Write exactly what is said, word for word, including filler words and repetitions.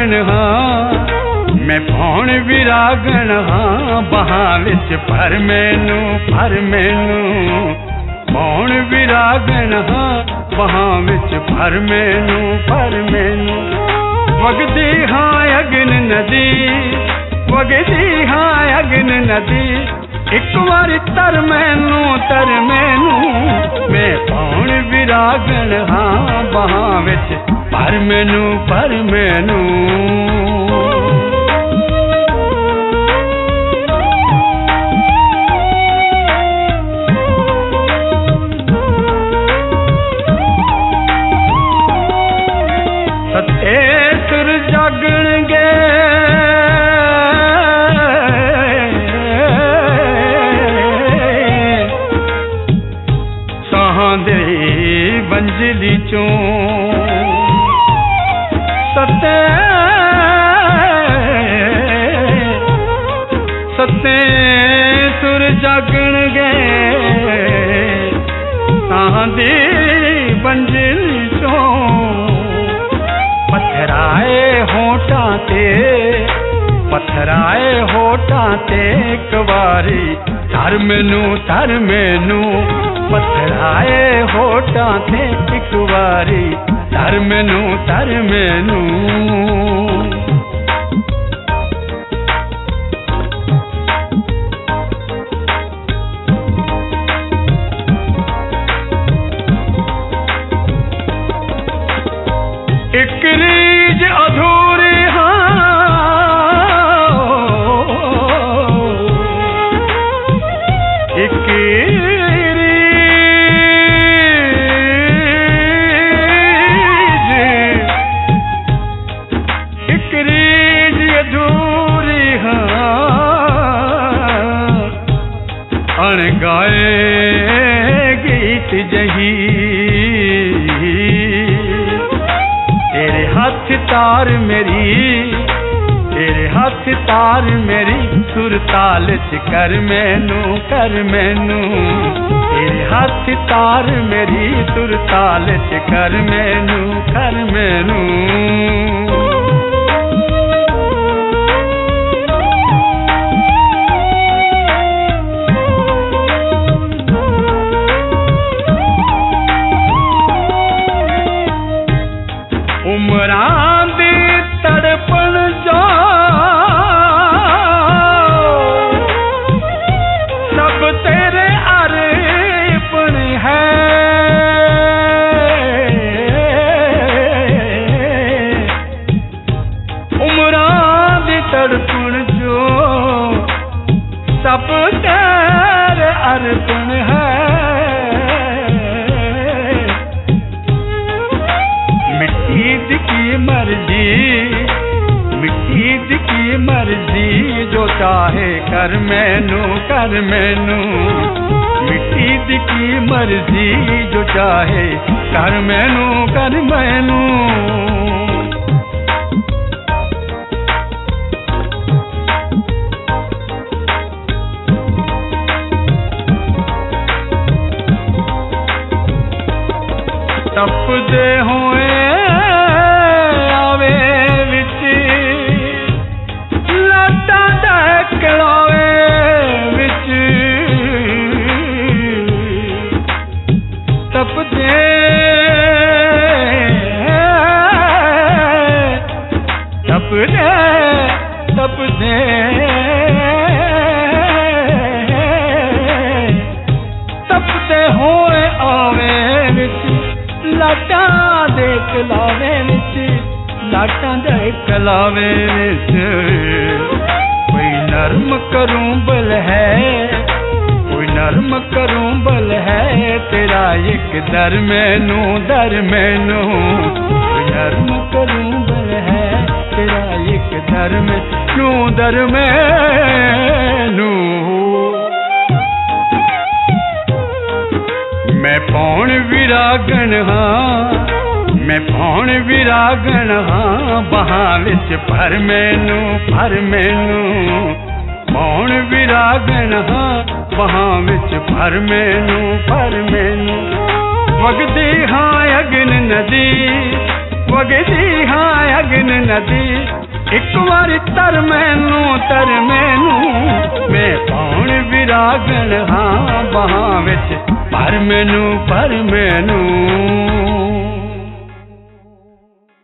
विरागन हाँ मैं पौन विरागन हाँ बहां विच भर मैनू भर मैनू पौन विरागन हाँ बहां विच भर मैनू भर मैनू वगदी हाँ अगन नदी वगदी हाँ अगन नदी एक बारी तर मैनू तर मैनू मैं पौन विरागन हाँ बहां विच भर मैनू भर मैनू सत्ते सुर जागणगे दे बंजली चों सत्ते सत्ते सुर जागण गए तां दे बंजली चों पत्थराए होठां ते पत्थराए होठां ते एक वारी तर मैनू तर मैनू पत्थराए होठां ते एक वारी तर मैनू तर मैनू एक रीज अधूरी गाए गीत जही तेरे हाथ तार मेरी तेरे हाथ तार मेरी सुर ताल च कर मैनू कर मैनू तेरे हाथ तार मेरी सुर ताल च कर मैनू कर मैनू उमरां दी तड़पण जो सब तेरे अर्पण है उमरां दी तड़पण जो सब तेरे अर्पण है की मर्जी मिट्टी की मर्जी जो चाहे कर मैनू कर मैनू मिट्टी की मर्जी जो चाहे कर मैनू कर मैनू तप दे होए तप दे तप दे तप दे होए आवे विच लाटां दे कलावे विच लाटां दे कलावे विच कोई नरम करूं बल है कोई नरम करूं बल है तेरा एक दर मैनू दर मैनू कोई नरम करूं बल है तेरा एक दर मैनू दर मैनू मैं पौन विरागन हाँ मैं पौन विरागन हाँ बहां विच भर मैनू भर मैनू पौन विरागन हाँ बहां विच भर मैनू भर मैनू वगदी हाँ अगन नदी ਵਗਦੀ ਹਾਂ ਅਗਨ ਨਦੀ, ਇੱਕ ਵਾਰੀ ਤਰ ਮੈਨੂੰ ਤਰ ਮੈਨੂੰ, ਮੈਂ ਕੌਣ ਵਿਰਾਗਣ ਹਾਂ ਬਾਹਾਂ ਵਿੱਚ, ਪਰ ਮੈਨੂੰ ਪਰ ਮੈਨੂੰ।